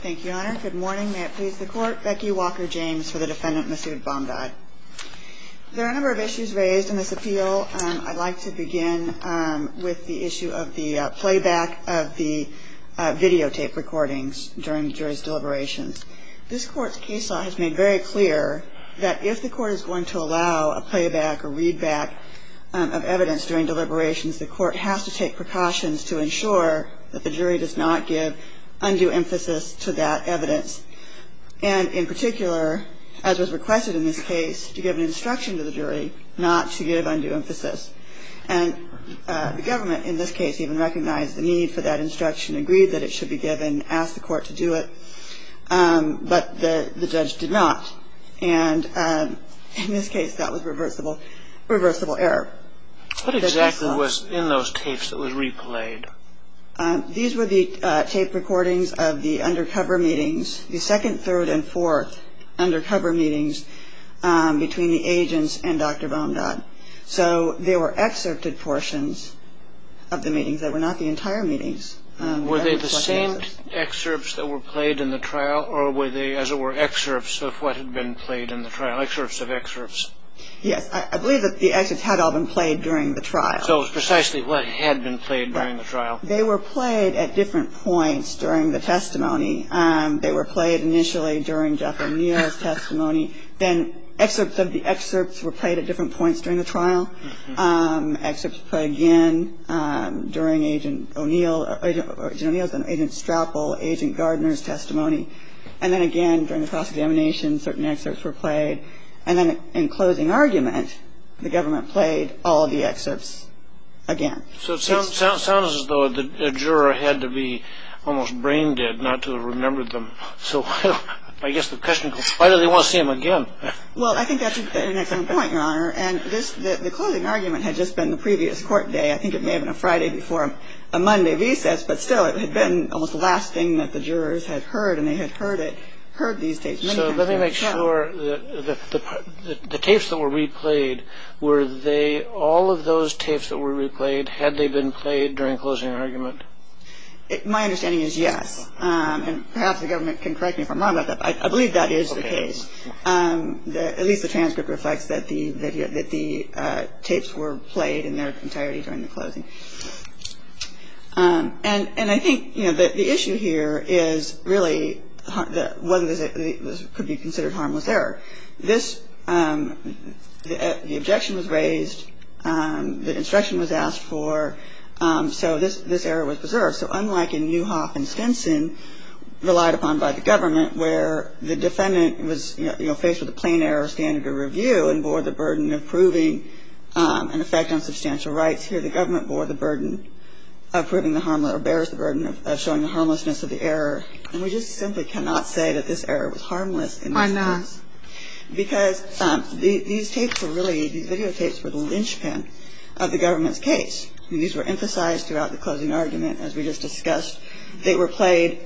Thank you, Your Honor. Good morning. May it please the Court. Becky Walker-James for the defendant, Masood Bomdad. There are a number of issues raised in this appeal. I'd like to begin with the issue of the playback of the videotape recordings during the jury's deliberations. This Court's case law has made very clear that if the Court is going to allow a playback or readback of evidence during deliberations, the Court has to take precautions to ensure that the jury does not give undue emphasis to that evidence. And in particular, as was requested in this case, to give an instruction to the jury not to give undue emphasis. And the government in this case even recognized the need for that instruction, agreed that it should be given, asked the Court to do it, but the judge did not. And in this case, that was reversible error. What exactly was in those tapes that was replayed? These were the tape recordings of the undercover meetings, the second, third, and fourth undercover meetings between the agents and Dr. Bomdad. So they were excerpted portions of the meetings. They were not the entire meetings. Were they the same excerpts that were played in the trial, or were they, as it were, excerpts of what had been played in the trial, excerpts of excerpts? Yes, I believe that the excerpts had all been played during the trial. So it was precisely what had been played during the trial. They were played at different points during the testimony. They were played initially during Jeff O'Neill's testimony. Then excerpts of the excerpts were played at different points during the trial. Excerpts played again during Agent O'Neill's and Agent Strappel, Agent Gardner's testimony. And then again during the cross-examination, certain excerpts were played. And then in closing argument, the government played all of the excerpts again. So it sounds as though the juror had to be almost brain dead not to have remembered them. So I guess the question is, why do they want to see them again? Well, I think that's an excellent point, Your Honor. And the closing argument had just been the previous court day. I think it may have been a Friday before a Monday recess, but still it had been almost the last thing that the jurors had heard, and they had heard these tapes many times. So let me make sure that the tapes that were replayed, were they all of those tapes that were replayed, had they been played during closing argument? My understanding is yes. And perhaps the government can correct me if I'm wrong about that. I believe that is the case. At least the transcript reflects that the tapes were played in their entirety during the closing. And I think the issue here is really whether this could be considered harmless error. The objection was raised. The instruction was asked for. So this error was preserved. So unlike in Newhoff and Stinson, relied upon by the government, where the defendant was faced with a plain error standard of review and bore the burden of proving an effect on substantial rights, here the government bore the burden of proving the harmless, or bears the burden of showing the harmlessness of the error. And we just simply cannot say that this error was harmless in this case. Why not? Because these tapes were really, these videotapes were the linchpin of the government's case. These were emphasized throughout the closing argument, as we just discussed. They were played,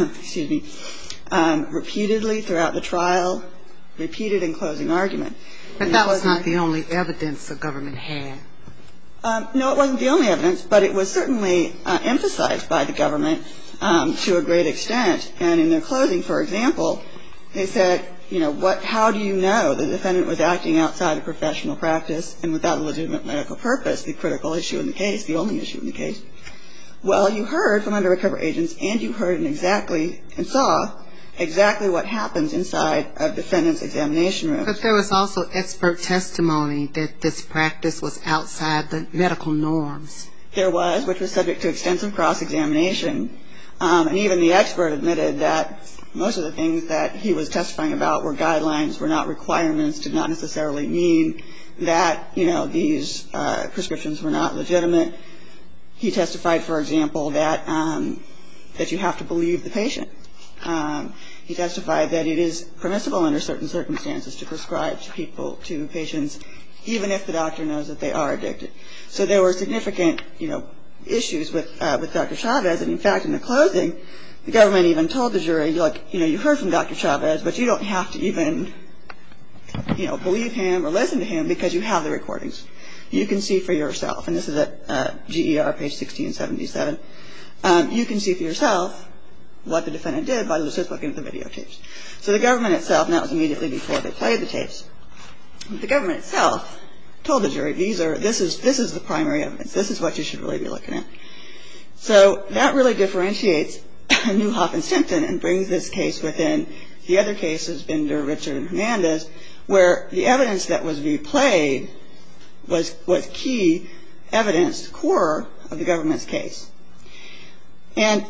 repeatedly throughout the trial, repeated in closing argument. But that was not the only evidence the government had. No, it wasn't the only evidence, but it was certainly emphasized by the government to a great extent. And in their closing, for example, they said, how do you know the defendant was acting outside of professional practice and without a legitimate medical purpose, the critical issue in the case, the only issue in the case? Well, you heard from undercover agents, and you heard and saw exactly what happens inside a defendant's examination room. But there was also expert testimony that this practice was outside the medical norms. There was, which was subject to extensive cross-examination. And even the expert admitted that most of the things that he was testifying about were guidelines, were not requirements, did not necessarily mean that, these prescriptions were not legitimate. He testified, for example, that you have to believe the patient. He testified that it is permissible under certain circumstances to prescribe to patients, even if the doctor knows that they are addicted. So there were significant, issues with Dr. Chavez. And in fact, in the closing, the government even told the jury, you heard from Dr. Chavez, but you don't have to even, believe him or listen to him because you have the recordings. You can see for yourself. And this is at GER, page 1677. You can see for yourself what the defendant did by just looking at the videotapes. So the government itself, and that was immediately before they played the tapes, the government itself told the jury, this is the primary evidence. This is what you should really be looking at. So that really differentiates Neuhoff and Simpson and brings this case within the other cases, Binder, Richard, and Hernandez, where the evidence that was replayed was key evidence, core of the government's case. And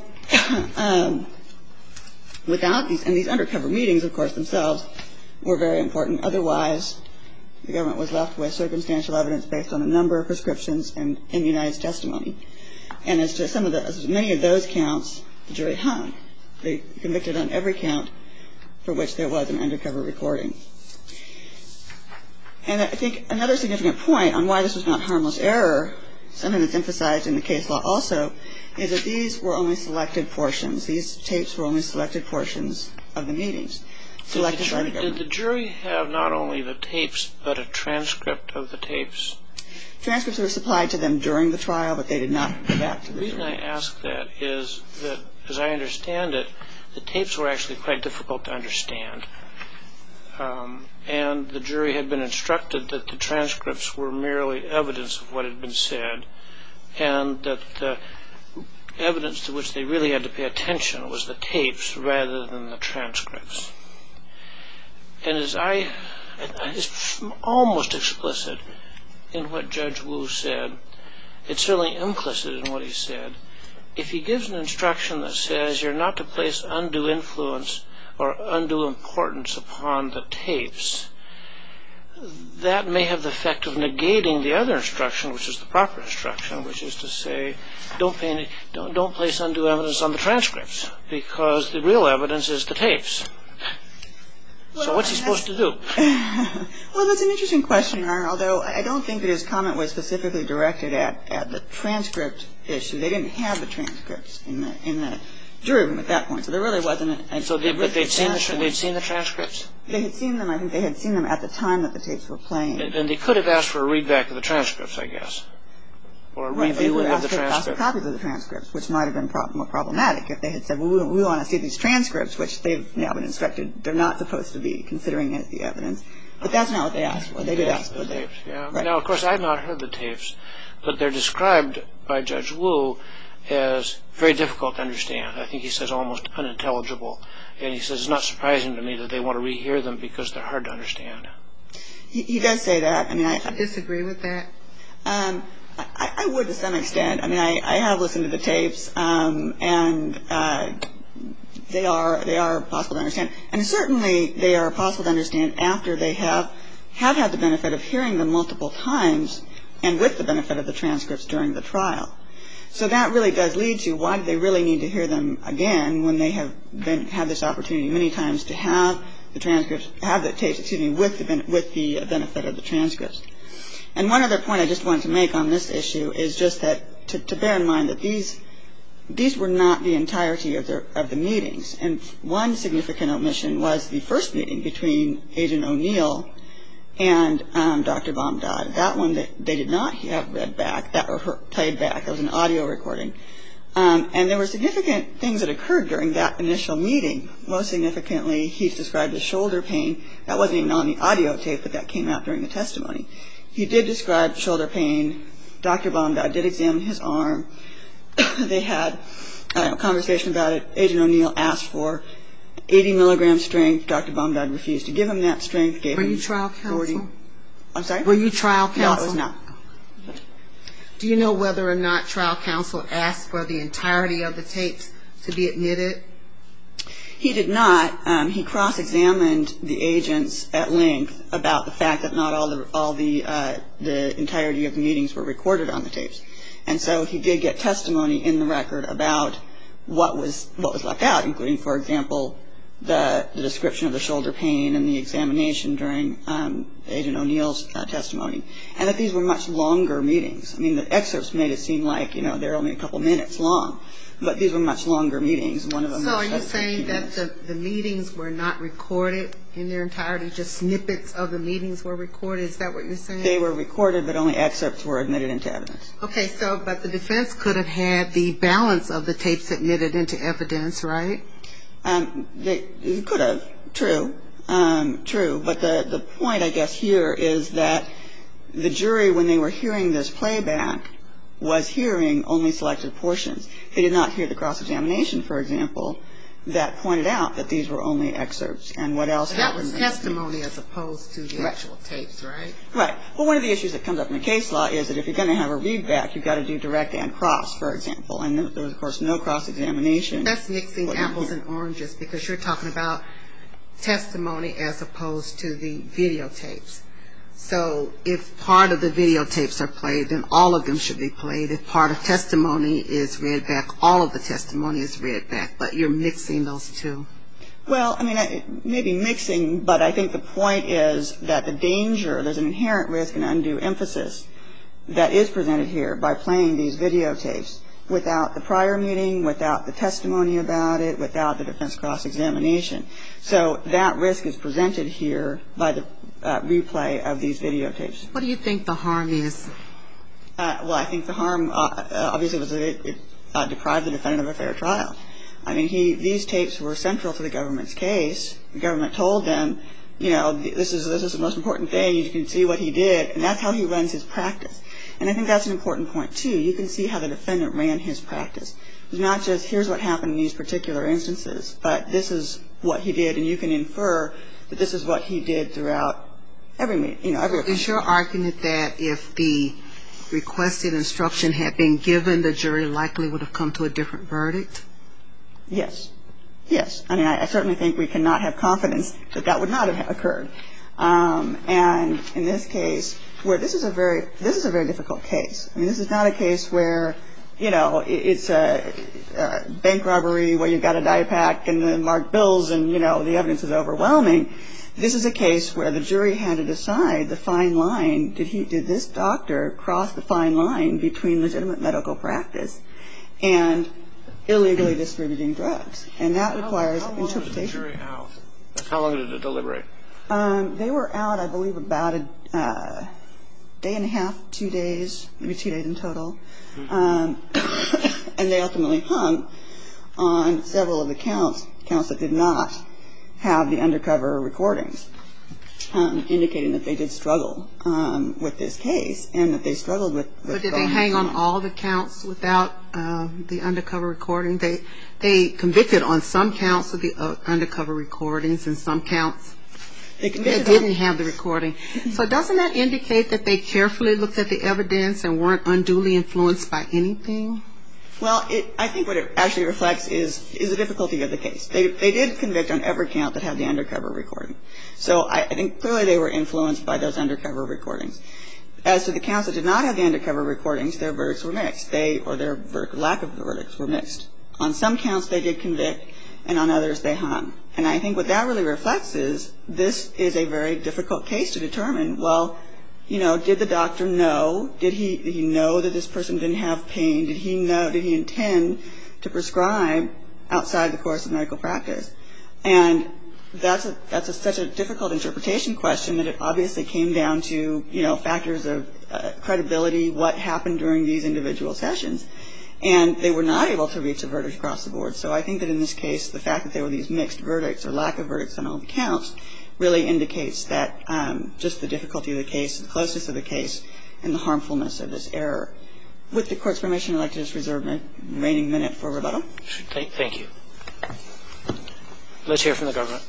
without these undercover meetings, of course, themselves were very important. Otherwise, the government was left with circumstantial evidence based on a number of prescriptions and immunized testimony. And as to many of those counts, the jury hung. They convicted on every count for which there was an undercover recording. And I think another significant point on why this was not harmless error, something that's emphasized in the case law also, is that these were only selected portions. These tapes were only selected portions of the meetings. Selected by the government. Did the jury have not only the tapes, but a transcript of the tapes? Transcripts were supplied to them during the trial, but they did not go back to the jury. The reason I ask that is that, as I understand it, the tapes were actually quite difficult to understand. And the jury had been instructed that the transcripts were merely evidence of what had been said, and that the evidence to which they really had to pay attention was the tapes rather than the transcripts. And it's almost explicit in what Judge Wu said. It's certainly implicit in what he said. If he gives an instruction that says you're not to place undue influence or undue importance upon the tapes, that may have the effect of negating the other instruction, which is the proper instruction, which is to say don't place undue evidence on the transcripts, because the real evidence is the tapes. So what's he supposed to do? Well, that's an interesting question, Your Honor, although I don't think that his comment was specifically directed at the transcript issue. They didn't have the transcripts in the jury room at that point, so there really wasn't a... But they'd seen the transcripts? They had seen them. I think they had seen them at the time that the tapes were playing. And they could have asked for a readback of the transcripts, I guess, or a reviewing of the transcripts. Asked for copies of the transcripts, which might have been more problematic if they had said, well, we want to see these transcripts, which they've now been instructed they're not supposed to be considering as the evidence. But that's not what they asked for. They did ask for the tapes. Yeah. Right. Now, of course, I've not heard the tapes, but they're described by Judge Wu as very difficult to understand. I think he says almost unintelligible. And he says it's not surprising to me that they want to rehear them because they're hard to understand. He does say that. I mean, I disagree with that. I would to some extent. I mean, I have listened to the tapes, and they are possible to understand. And certainly they are possible to understand after they have had the benefit of hearing them multiple times and with the benefit of the transcripts during the trial. So that really does lead to why do they really need to hear them again when they have had this opportunity many times to have the transcripts, have the tapes, with the benefit of the transcripts. And one other point I just wanted to make on this issue is just that to bear in mind that these were not the entirety of the meetings. And one significant omission was the first meeting between Agent O'Neill and Dr. Bomdad. That one they did not have read back, or played back. That was an audio recording. And there were significant things that occurred during that initial meeting. Most significantly, he's described as shoulder pain. That wasn't even on the audio tape, but that came out during the testimony. He did describe shoulder pain. Dr. Bomdad did examine his arm. They had a conversation about it. Agent O'Neill asked for 80 milligram strength. Dr. Bomdad refused to give him that strength. Were you trial counsel? I'm sorry? Were you trial counsel? No, I was not. Do you know whether or not trial counsel asked for the entirety of the tapes to be admitted? He did not. He cross-examined the agents at length about the fact that not all the entirety of the meetings were recorded on the tapes. And so he did get testimony in the record about what was left out, including, for example, the description of the shoulder pain and the examination during Agent O'Neill's testimony, and that these were much longer meetings. I mean, the excerpts made it seem like, they're only a couple minutes long, but these were much longer meetings. One of them. So are you saying that the meetings were not recorded in their entirety, just snippets of the meetings were recorded? Is that what you're saying? They were recorded, but only excerpts were admitted into evidence. Okay, but the defense could have had the balance of the tapes admitted into evidence, right? They could have, true, but the point, I guess, here is that the jury, when they were hearing this playback, was hearing only selected portions. They did not hear the cross-examination, for example, that pointed out that these were only excerpts and what else happened. That was testimony as opposed to the actual tapes, right? Right. Well, one of the issues that comes up in the case law is that if you're going to have a readback, you've got to do direct and cross, for example, and there was, of course, no cross-examination. That's mixing apples and oranges because you're talking about testimony as opposed to the videotapes. So if part of the videotapes are played, then all of them should be played. If part of testimony is read back, all of the testimony is read back. But you're mixing those two. Well, I mean, maybe mixing, but I think the point is that the danger, there's an inherent risk and undue emphasis that is presented here by playing these videotapes without the prior meeting, without the testimony about it, without the defense cross-examination. So that risk is presented here by the replay of these videotapes. What do you think the harm is? Well, I think the harm, obviously, was that it deprived the defendant of a fair trial. I mean, these tapes were central to the government's case. The government told them, this is the most important thing. You can see what he did, and that's how he runs his practice. And I think that's an important point, too. You can see how the defendant ran his practice. It's not just here's what happened in these particular instances, but this is what he did, and you can infer that this is what he did throughout every meeting. Is your argument that if the requested instruction had been given, the jury likely would have come to a different verdict? Yes. Yes. I mean, I certainly think we cannot have confidence that that would not have occurred. And in this case, where this is a very difficult case. I mean, this is not a case where, it's a bank robbery where you've got a die pack and the marked bills and, the evidence is overwhelming. This is a case where the jury had to decide the fine line. Did this doctor cross the fine line between legitimate medical practice and illegally distributing drugs? And that requires interpretation. How long was the jury out? How long did it deliberate? They were out, I believe, about a day and a half, 2 days, maybe 2 days in total. And they ultimately hung on several of the counts that did not have the undercover recordings, indicating that they did struggle with this case and that they struggled with. But did they hang on all the counts without the undercover recording? They convicted on some counts of the undercover recordings and some counts they didn't have the recording. So doesn't that indicate that they carefully looked at the evidence and weren't unduly influenced by anything? Well, I think what it actually reflects is the difficulty of the case. They did convict on every count that had the undercover recording. So I think clearly they were influenced by those undercover recordings. As to the counts that did not have the undercover recordings, their verdicts were mixed. Their lack of verdicts were mixed. On some counts they did convict, and on others they hung. And I think what that really reflects is this is a very difficult case to determine. Well, did the doctor know? Did he know that this person didn't have pain? Did he intend to prescribe outside the course of medical practice? And that's such a difficult interpretation question that it obviously came down to, factors of credibility, what happened during these individual sessions. And they were not able to reach a verdict across the board. So I think that in this case, the fact that there were these mixed verdicts or lack of verdicts on all the counts really indicates that just the difficulty of the case, the closeness of the case, and the harmfulness of this error. With the Court's permission, I'd like to just reserve my remaining minute for rebuttal. Thank you. Let's hear from the government.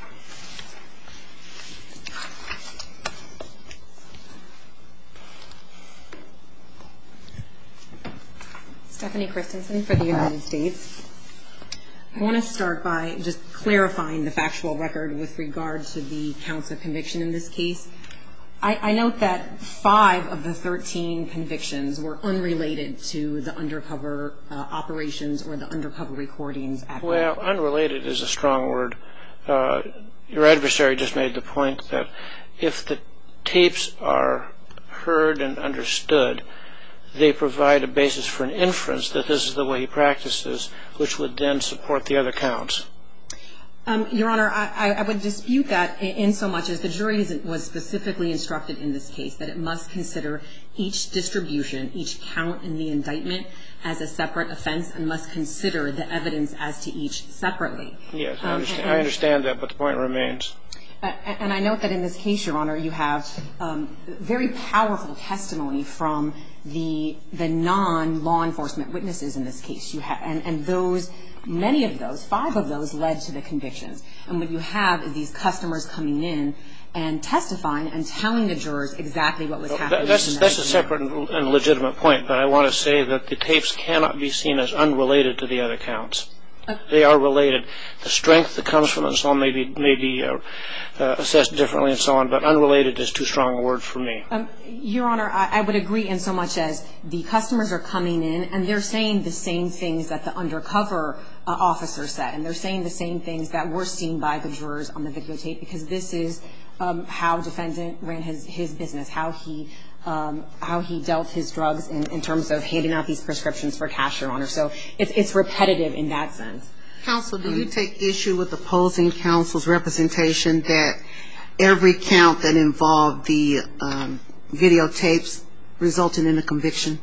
Stephanie Christensen for the United States. I want to start by just clarifying the factual record with regard to the counts of conviction in this case. I note that 5 of the 13 convictions were unrelated to the undercover operations or the undercover recordings at all. Well, unrelated is a strong word. your adversary just made the point that if the tapes are heard and understood, they provide a basis for an inference that this is the way he practices, which would then support the other counts. Your Honor, I would dispute that in so much as the jury was specifically instructed in this case that it must consider each distribution, each count in the indictment as a separate offense and must consider the evidence as to each separately. Yes, I understand that, but the point remains. And I note that in this case, Your Honor, you have very powerful testimony from the non-law enforcement witnesses in this case. And those, many of those, 5 of those led to the convictions. And what you have is these customers coming in and testifying and telling the jurors exactly what was happening. That's a separate and legitimate point, but I want to say that the tapes cannot be seen as unrelated to the other counts. They are related. The strength that comes from it and so on may be assessed differently and so on, but unrelated is too strong a word for me. Your Honor, I would agree in so much as the customers are coming in and they're saying the same things that the undercover officer said, and they're saying the same things that were seen by the jurors on the videotape, because this is how defendant ran his business, how he dealt his drugs in terms of handing out these prescriptions for cash, Your Honor. So it's repetitive in that sense. Counsel, do you take issue with opposing counsel's representation that every count that involved the videotapes resulted in a conviction?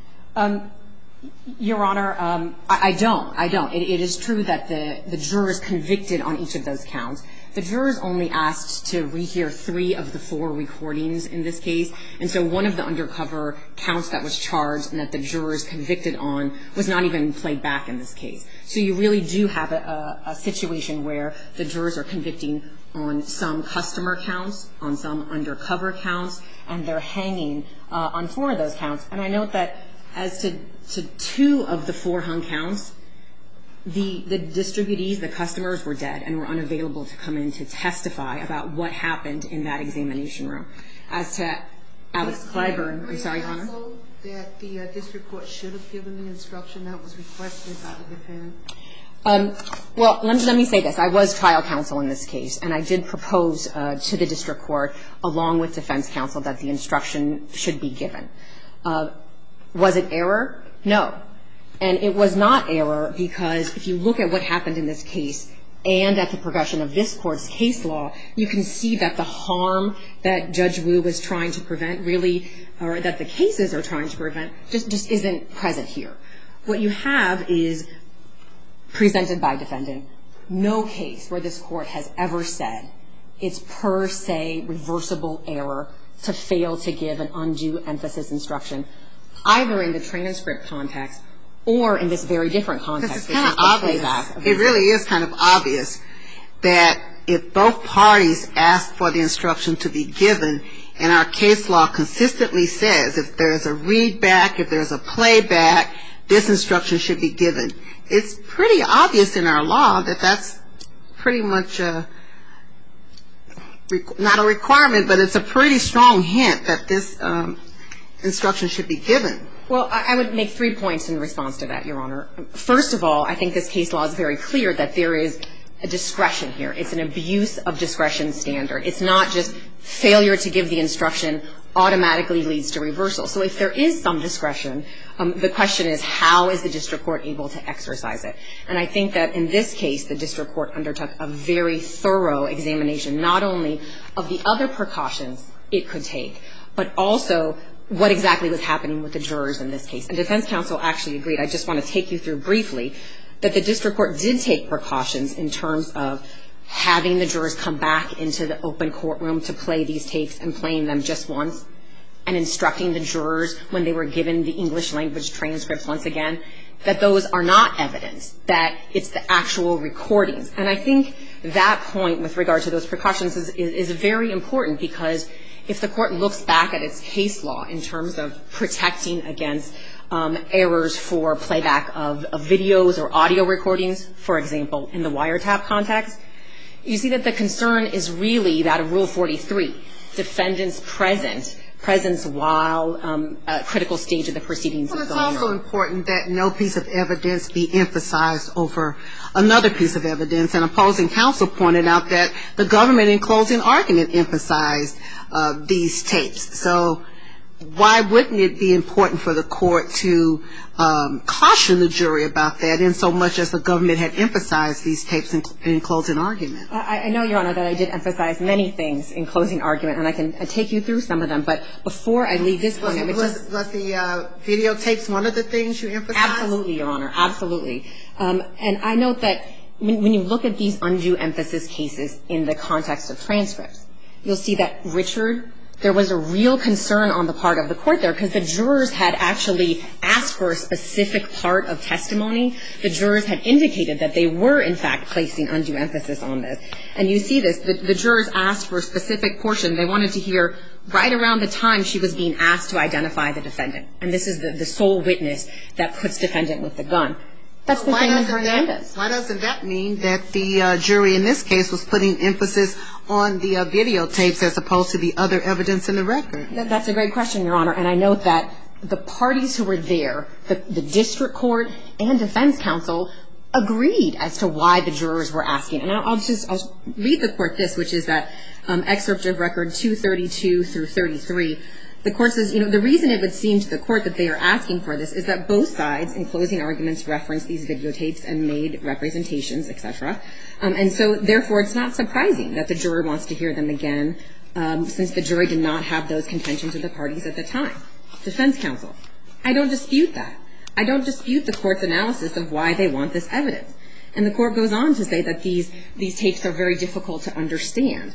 Your Honor, I don't. It is true that the jurors convicted on each of those counts. The jurors only asked to rehear 3 of the 4 recordings in this case, and so one of the undercover counts that was charged and that the jurors convicted on was not even played back in this case. So you really do have a situation where the jurors are convicting on some customer counts, on some undercover counts, and they're hanging on 4 of those counts. And I note that as to 2 of the 4 hung counts, the distributees, the customers, were dead and were unavailable to come in to testify about what happened in that examination room. As to Alex Clyburn, I'm sorry, Your Honor. Counsel, that the district court should have given the instruction that was requested by the defendant? Well, let me say this. I was trial counsel in this case, and I did propose to the district court, along with defense counsel, that the instruction should be given. Was it error? No. And it was not error because if you look at what happened in this case and at the progression of this Court's case law, you can see that the harm that Judge Wu was trying to prevent really, or that the cases are trying to prevent, just isn't present here. What you have is presented by defendant, no case where this Court has ever said it's per se reversible error to fail to give an undue emphasis instruction, either in the transcript context or in this very different context. It's kind of obvious. It really is kind of obvious that if both parties ask for the instruction to be given, and our case law consistently says if there's a readback, if there's a playback, this instruction should be given. It's pretty obvious in our law that that's pretty much not a requirement, but it's a pretty strong hint that this instruction should be given. Well, I would make 3 points in response to that, Your Honor. First of all, I think this case law is very clear that there is a discretion here. It's an abuse of discretion standard. It's not just failure to give the instruction automatically leads to reversal. So if there is some discretion, the question is how is the district court able to exercise it? And I think that in this case, the district court undertook a very thorough examination, not only of the other precautions it could take, but also what exactly was happening with the jurors in this case. And defense counsel actually agreed. I just want to take you through briefly that the district court did take precautions in terms of having the jurors come back into the open courtroom to play these tapes and playing them just once, and instructing the jurors when they were given the English language transcripts once again, that those are not evidence, that it's the actual recordings. And I think that point with regard to those precautions is very important, because if the court looks back at its case law in terms of protecting against errors for playback of videos or audio recordings, for example, in the wiretap context, you see that the concern is really that of Rule 43, defendants present presence while a critical stage of the proceedings is going on. Well, it's also important that no piece of evidence be emphasized over another piece of evidence. And opposing counsel pointed out that the government in closing argument emphasized these tapes. So why wouldn't it be important for the court to caution the jury about that in so much as the government had emphasized these tapes in closing argument? I know, Your Honor, that I did emphasize many things in closing argument, and I can take you through some of them. But before I leave this point, was the videotapes one of the things you emphasized? Absolutely, Your Honor, absolutely. And I note that when you look at these undue emphasis cases in the context of transcripts, you'll see that Richard, there was a real concern on the part of the court there because the jurors had actually asked for a specific part of testimony. The jurors had indicated that they were, in fact, placing undue emphasis on this. And you see this. The jurors asked for a specific portion. They wanted to hear right around the time she was being asked to identify the defendant. And this is the sole witness that puts defendant with the gun. That's the same in Hernandez. Why doesn't that mean that the jury in this case was putting emphasis on the videotapes as opposed to the other evidence in the record? That's a great question, Your Honor. And I note that the parties who were there, the district court and defense counsel, agreed as to why the jurors were asking. And I'll read the court this, which is that excerpt of record 232 through 33. The court says, the reason it would seem to the court that they are asking for this is that both sides in closing arguments referenced these videotapes and made representations, et cetera. And so, therefore, it's not surprising that the juror wants to hear them again since the jury did not have those contentions with the parties at the time. Defense counsel, I don't dispute that. I don't dispute the court's analysis of why they want this evidence. And the court goes on to say that these tapes are very difficult to understand.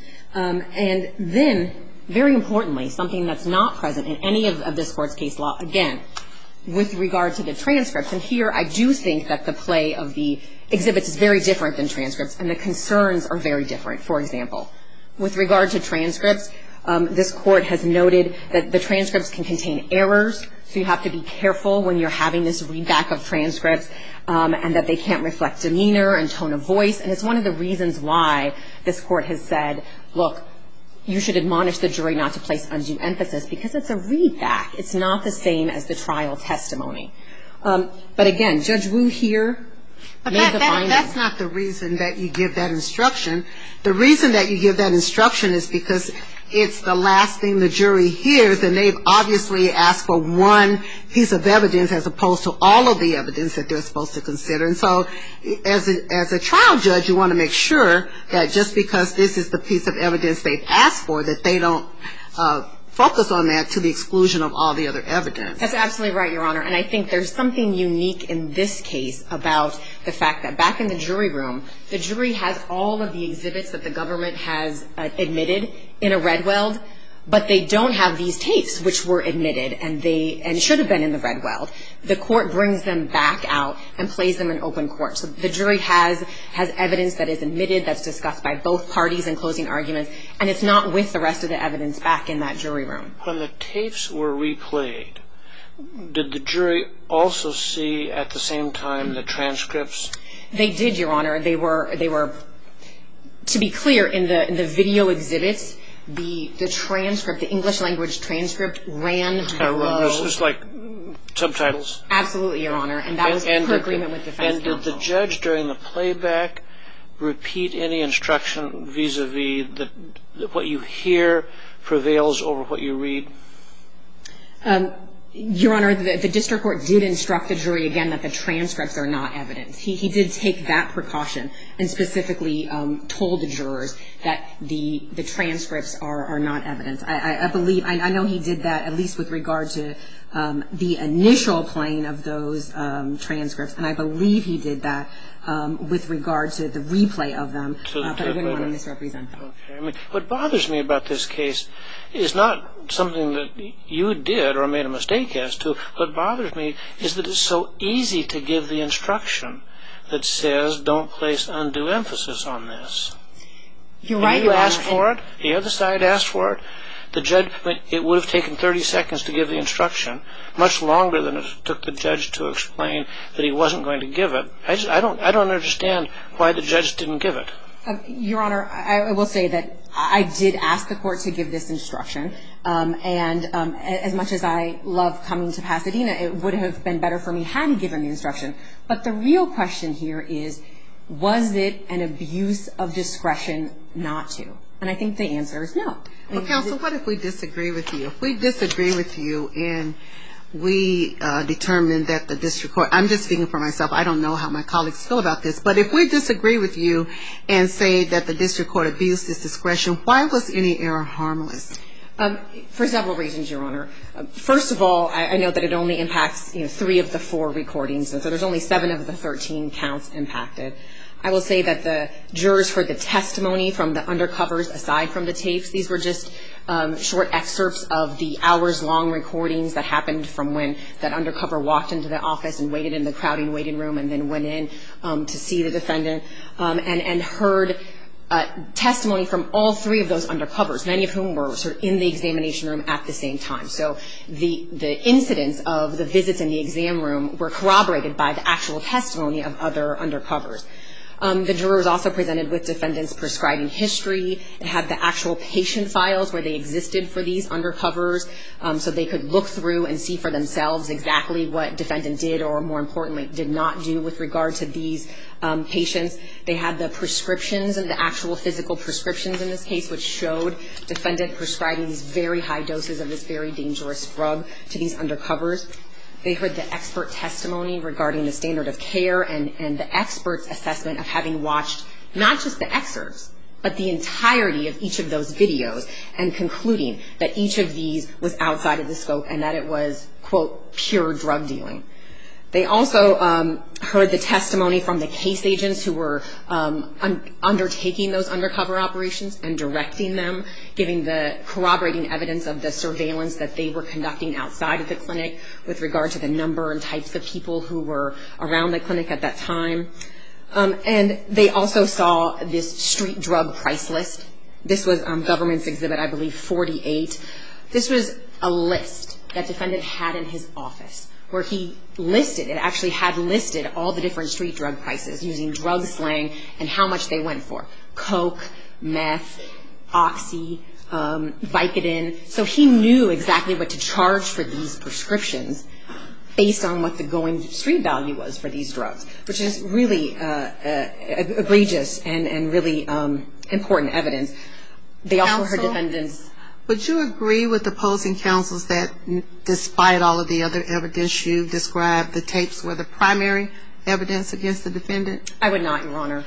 And then, very importantly, something that's not present in any of this court's case law, again, with regard to the transcripts. And here I do think that the play of the exhibits is very different than transcripts, and the concerns are very different. For example, with regard to transcripts, this court has noted that the transcripts can contain errors, so you have to be careful when you're having this readback of transcripts, and that they can't reflect demeanor and tone of voice. And it's one of the reasons why this court has said, look, you should admonish the jury not to place undue emphasis because it's a readback. It's not the same as the trial testimony. But again, Judge Wu here made the finding. That's not the reason that you give that instruction. The reason that you give that instruction is because it's the last thing the jury hears, and they've obviously asked for one piece of evidence as opposed to all of the evidence that they're supposed to consider. And so as a trial judge, you want to make sure that just because this is the piece of evidence they've asked for, that they don't focus on that to the exclusion of all the other evidence. That's absolutely right, Your Honor. And I think there's something unique in this case about the fact that back in the jury room, the jury has all of the exhibits that the government has admitted in a Redweld, but they don't have these tapes, which were admitted and should have been in the Redweld. The court brings them back out and plays them in open court. So the jury has evidence that is admitted, that's discussed by both parties in closing arguments, and it's not with the rest of the evidence back in that jury room. When the tapes were replayed, did the jury also see at the same time the transcripts? They did, Your Honor. They were, to be clear, in the video exhibits, the transcript, the English language transcript ran below. It was like subtitles? Absolutely, Your Honor, and that was per agreement with defense counsel. And did the judge during the playback repeat any instruction vis-a-vis that what you hear prevails over what you read? Your Honor, the district court did instruct the jury again that the transcripts are not evidence. He did take that precaution and specifically told the jurors that the transcripts are not evidence. I believe, I know he did that at least with regard to the initial playing of those transcripts, and I believe he did that with regard to the replay of them, but I wouldn't want to misrepresent them. Okay. I mean, what bothers me about this case is not something that you did or made a mistake as to. What bothers me is that it's so easy to give the instruction that says don't place undue emphasis on this. You're right, You Your Honor. asked for it. The other side asked for it. The judge, it would have taken 30 seconds to give the instruction, much longer than it took the judge to explain that he wasn't going to give it. I don't understand why the judge didn't give it. Your Honor, I will say that I did ask the court to give this instruction, and as much as I love coming to Pasadena, it would have been better for me had he given the instruction. But the real question here is, was it an abuse of discretion not to? And I think the answer is no. Well, counsel, what if we disagree with you? If we disagree with you and we determine that the district court, I'm just speaking for myself, I don't know how my colleagues feel about this, but if we disagree with you and say that the district court abused its discretion, why was any error harmless? For several reasons, Your Honor. First of all, I know that it only impacts 3 of the 4 recordings, and so there's only 7 of the 13 counts impacted. I will say that the jurors heard the testimony from the undercovers aside from the tapes. These were just short excerpts of the hours-long recordings that happened from when that undercover walked into the office and waited in the crowding waiting room and then went in to see the defendant, and heard testimony from all 3 of those undercovers, many of whom were sort of in the examination room at the same time. So the incidents of the visits in the exam room were corroborated by the actual testimony of other undercovers. The jurors also presented with defendants' prescribing history. It had the actual patient files where they existed for these undercovers, so they could look through and see for themselves exactly what defendant did or, more importantly, did not do with regard to these patients. They had the prescriptions and the actual physical prescriptions in this case, which showed defendant prescribing these very high doses of this very dangerous drug to these undercovers. They heard the expert testimony regarding the standard of care and the expert's assessment of having watched not just the excerpts, but the entirety of each of those videos and concluding that each of these was outside of the scope and that it was, quote, pure drug dealing. They also heard the testimony from the case agents who were undertaking those undercover operations and directing them, giving the corroborating evidence of the surveillance that they were conducting outside of the clinic with regard to the number and types of people who were around the clinic at that time. And they also saw this street drug price list. This was government's exhibit, I believe, 48. This was a list that defendant had in his office where he listed, it actually had listed all the different street drug prices using drug slang and how much they went for. Coke, meth, Oxy, Vicodin. So he knew exactly what to charge for these prescriptions based on what the going street value was for these drugs, which is really egregious and really important evidence. They also heard defendants. Would you agree with opposing counsels that despite all of the other evidence you described, the tapes were the primary evidence against the defendant? I would not, Your Honor.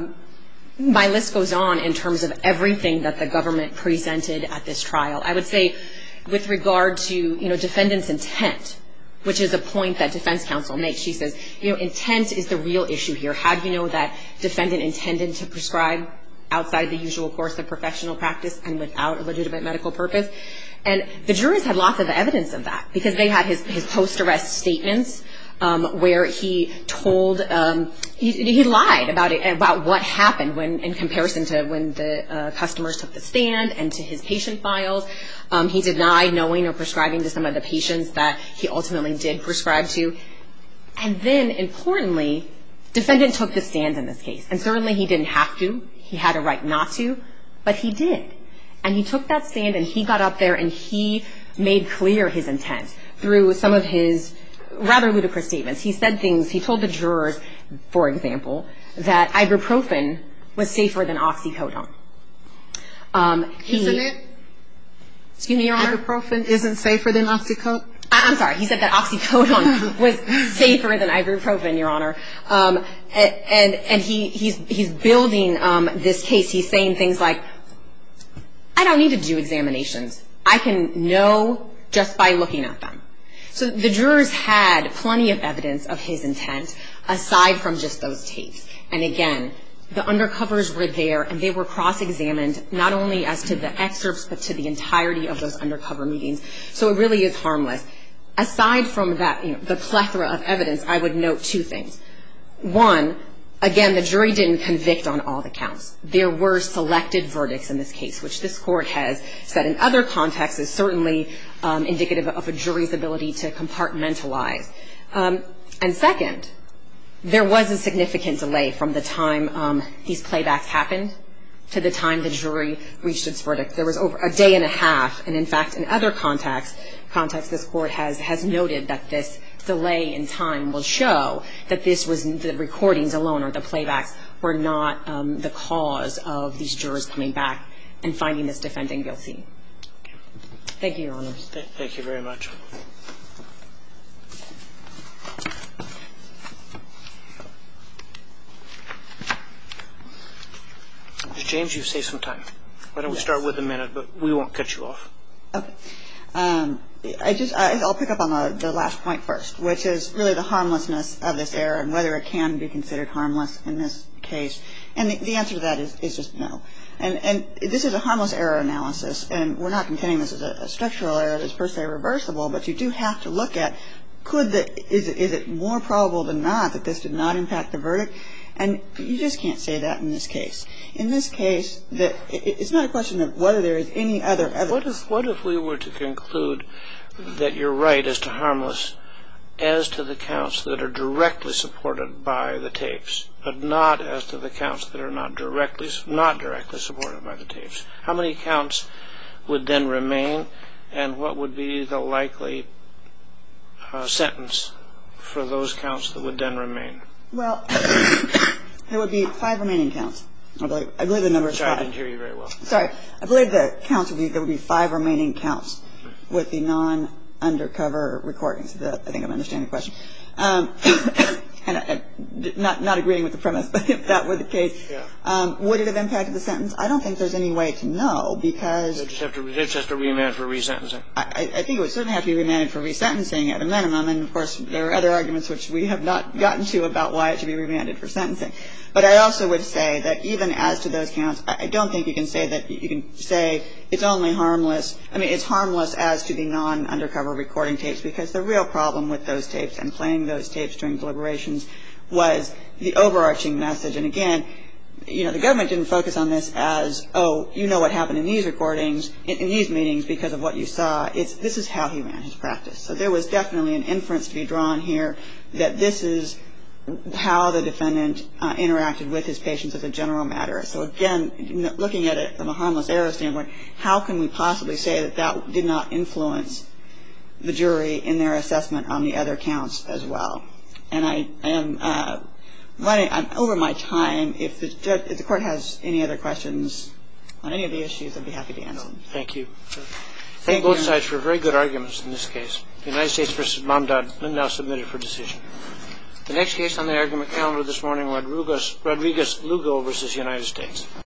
My list goes on in terms of everything that the government presented at this trial. I would say with regard to, defendant's intent, which is a point that defense counsel makes. She says, intent is the real issue here. How do you know that defendant intended to prescribe outside the usual course of professional practice and without a legitimate medical purpose? And the jurors had lots of evidence of that because they had his post-arrest statements where he told, he lied about what happened in comparison to when the customers took the stand and to his patient files. He denied knowing or prescribing to some of the patients that he ultimately did prescribe to. And then, importantly, defendant took the stand in this case. And certainly he didn't have to. He had a right not to, but he did. And he took that stand and he got up there and he made clear his intent through some of his rather ludicrous statements. He said things, he told the jurors, for example, that ibuprofen was safer than oxycodone. Isn't it? Excuse me, Your Honor? Ibuprofen isn't safer than oxycodone? I'm sorry. He said that oxycodone was safer than ibuprofen, Your Honor. And he's building this case. He's saying things like, I don't need to do examinations. I can know just by looking at them. So the jurors had plenty of evidence of his intent aside from just those tapes. And again, the undercovers were there and they were cross-examined not only as to the excerpts but to the entirety of those undercover meetings. So it really is harmless. Aside from that, the plethora of evidence, I would note 2 things. One, again, the jury didn't convict on all the counts. There were selected verdicts in this case, which this court has said in other contexts is certainly indicative of a jury's ability to compartmentalize. And second, there was a significant delay from the time these playbacks happened to the time the jury reached its verdict. There was over a day and a half, and in fact, in other contexts, this Court has noted that this delay in time will show that this was the recordings alone or the playbacks were not the cause of these jurors coming back and finding this defendant guilty. Thank you, Your Honors. Thank you very much. Ms. James, you say some time. Why don't we start with a minute, but we won't cut you off. Okay. I'll pick up on the last point first, which is really the harmlessness of this error and whether it can be considered harmless in this case. And the answer to that is just no. And this is a harmless error analysis, and we're not contending this is a structural error that's per se reversible, but you do have to look at is it more probable than not that this did not impact the verdict? And you just can't say that in this case. In this case, it's not a question of whether there is any other evidence. What if we were to conclude that you're right as to harmless as to the counts that are directly supported by the tapes, but not as to the counts that are not directly supported by the tapes? How many counts would then remain, and what would be the likely sentence for those counts that would then remain? Well, there would be 5 remaining counts. I believe the number is 5. Sorry, I didn't hear you very well. Sorry. I believe the counts there would be 5 remaining counts with the non-undercover recordings. I think I'm understanding the question. And not agreeing with the premise, but if that were the case, would it have impacted the sentence? I don't think there's any way to know because They just have to remand for resentencing. I think it would certainly have to be remanded for resentencing at a minimum. And, of course, there are other arguments which we have not gotten to about why it should be remanded for sentencing. But I also would say that even as to those counts, I don't think you can say it's only harmless. I mean, it's harmless as to the non-undercover recording tapes because the real problem with those tapes and playing those tapes during deliberations was the overarching message. And, again, the government didn't focus on this as, you know what happened in these recordings, in these meetings because of what you saw. This is how he ran his practice. So there was definitely an inference to be drawn here that this is how the defendant interacted with his patients as a general matter. So, again, looking at it from a harmless error standpoint, how can we possibly say that that did not influence the jury in their assessment on the other counts as well? And I'm over my time. If the Court has any other questions on any of the issues, I'd be happy to answer them. Thank you. Thank both sides for very good arguments in this case. The United States v. Mamdad now submitted for decision. The next case on the argument calendar this morning, Rodriguez-Lugo v. United States.